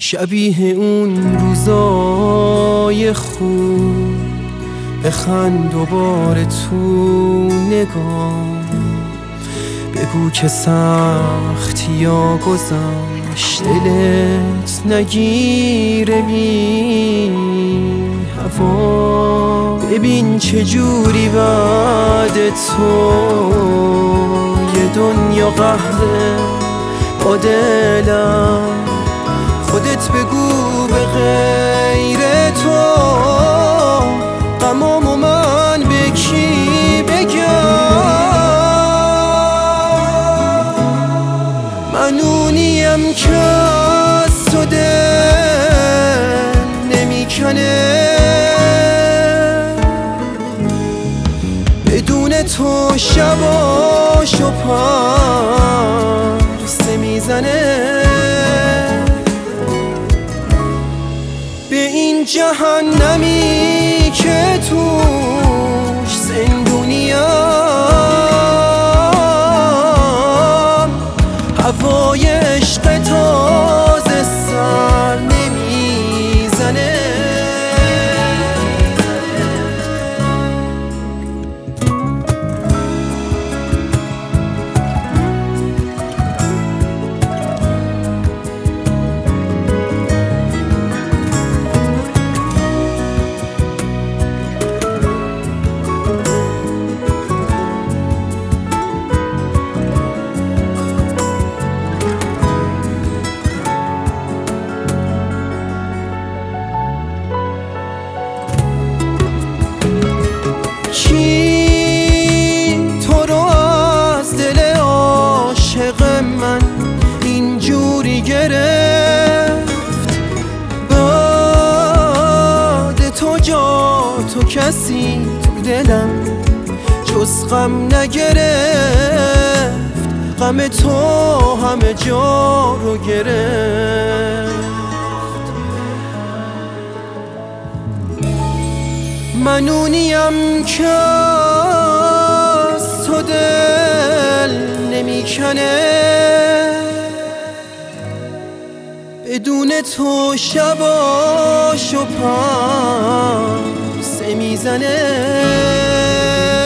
شبیه اون روزای خوب بخند دوباره تو نگاه، بگو که سختی ها گذشت دلت نگیره بی هوا. ببین چجوری بعد تو یه دنیا قهره با دلم. خودت بگو به غیر تو غمامو من به کی بگم؟ من اونیم که از تو دل نمیکنه، بدون تو شباشو پرسه میزنه. به این جهنمی که توش زندونیم، هوای عشق تازه سر نمیزنه. کی تو رو از دل عاشق من اینجوری گرفت؟ بعد تو جا تو کسی تو دلم جز غم نگرفت. غم تو همه جا رو گرفت. من اونیم که از تو دل نمیکنه، بدون تو شباشو پرسه میزنه.